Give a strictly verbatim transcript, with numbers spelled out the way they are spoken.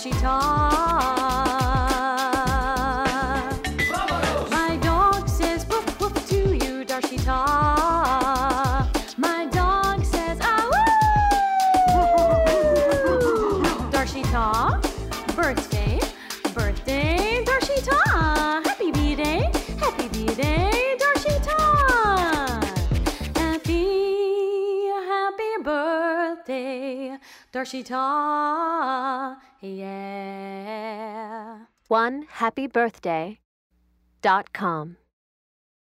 Darshita. My dog says woof woof to you, Darshita. My dog says ah woo. Darshita, birthday, birthday, Darshita. Happy B-Day, happy B-Day, Darshita. Happy, happy birthday, Darshita. Yeah. one happy birthday dot com